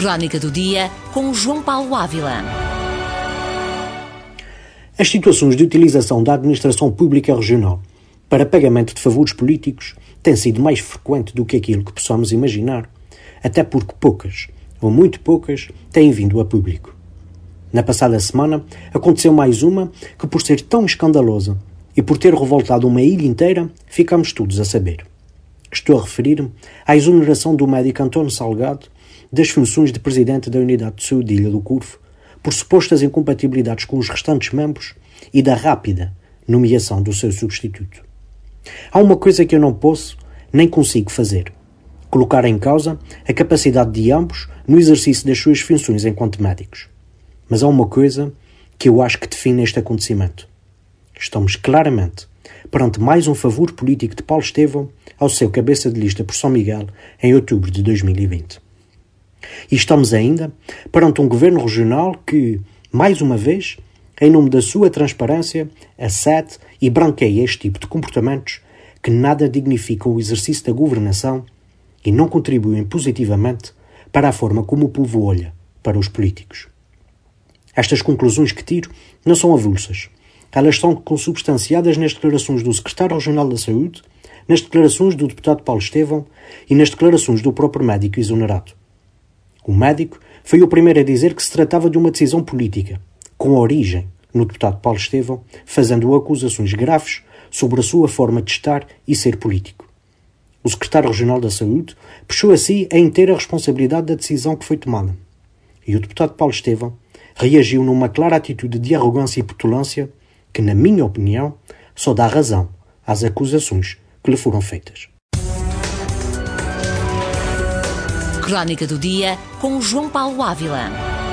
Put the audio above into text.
Crónica do Dia, com João Paulo Ávila. As situações de utilização da administração pública regional para pagamento de favores políticos têm sido mais frequente do que aquilo que possamos imaginar, até porque poucas, ou muito poucas, têm vindo a público. Na passada semana, aconteceu mais uma que, por ser tão escandalosa e por ter revoltado uma ilha inteira, ficamos todos a saber. Estou a referir-me à exoneração do médico António Salgado das funções de presidente da Unidade de Saúde de Ilha do Corvo, por supostas incompatibilidades com os restantes membros e da rápida nomeação do seu substituto. Há uma coisa que eu não posso nem consigo fazer: colocar em causa a capacidade de ambos no exercício das suas funções enquanto médicos. Mas há uma coisa que eu acho que define este acontecimento. Estamos claramente perante mais um favor político de Paulo Estevão ao seu cabeça de lista por São Miguel em outubro de 2020. E estamos ainda perante um governo regional que, mais uma vez, em nome da sua transparência, acede e branqueia este tipo de comportamentos que nada dignificam o exercício da governação e não contribuem positivamente para a forma como o povo olha para os políticos. Estas conclusões que tiro não são avulsas. Elas estão consubstanciadas nas declarações do Secretário Regional da Saúde, nas declarações do deputado Paulo Estevão e nas declarações do próprio médico exonerado. O médico foi o primeiro a dizer que se tratava de uma decisão política, com origem no deputado Paulo Estevão, fazendo acusações graves sobre a sua forma de estar e ser político. O Secretário Regional da Saúde puxou a si a inteira responsabilidade da decisão que foi tomada. E o deputado Paulo Estevão reagiu numa clara atitude de arrogância e petulância que, na minha opinião, só dá razão às acusações que lhe foram feitas. Crónica do Dia, com João Paulo Ávila.